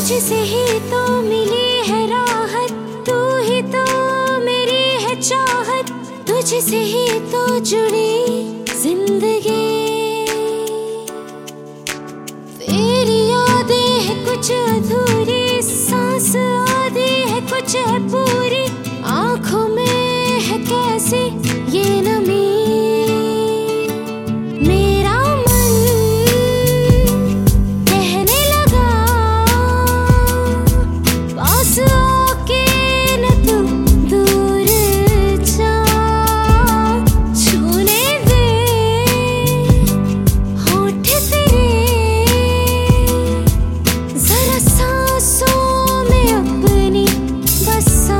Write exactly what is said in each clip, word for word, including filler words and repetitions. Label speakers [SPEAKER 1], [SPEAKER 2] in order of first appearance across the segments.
[SPEAKER 1] तुझसे ही तो मिली है राहत, तू ही तो मेरी है चाहत, तुझसे ही तो जुड़ी जिंदगी। तेरी यादें है कुछ अधूरी, सांस आधी है कुछ है पूरी, आंखों में है कैसी ये नमी। मेरा मन कहने लगा पास आके न तू दूर जा, छूने दे होठ तेरे जरा सांसों में अपनी बसा।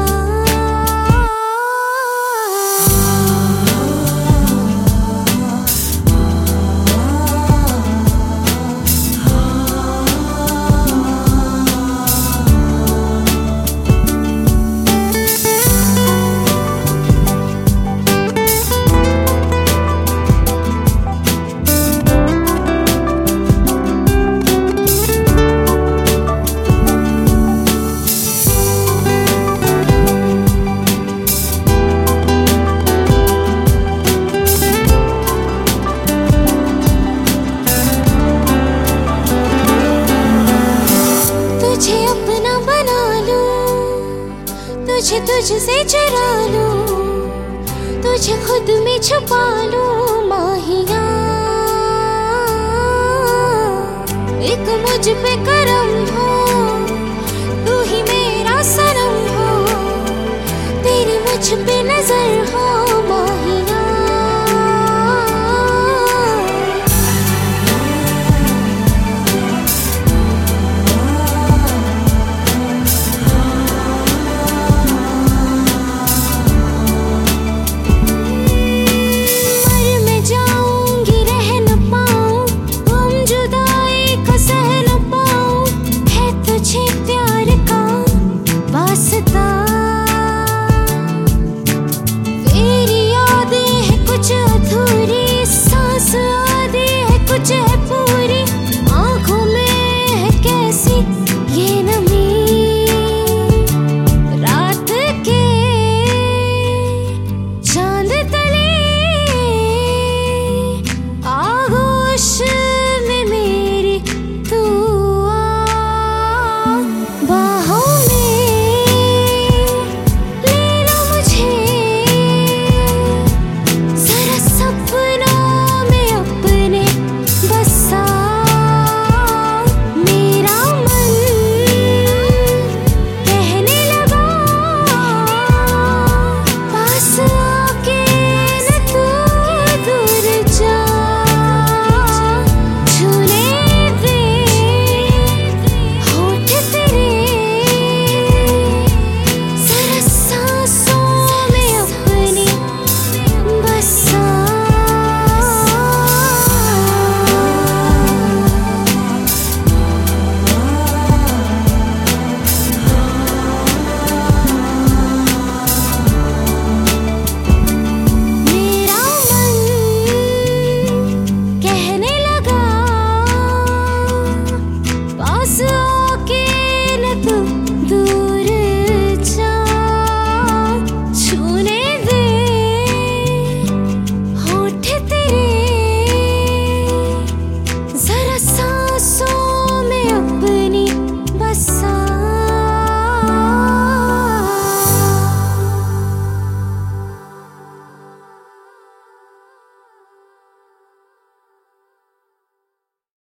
[SPEAKER 1] तुझे अपना बना लूं, तुझे तुझसे चुरा लूं, तुझे खुद में छुपा लूं माहिया। एक मुझ पे करम हो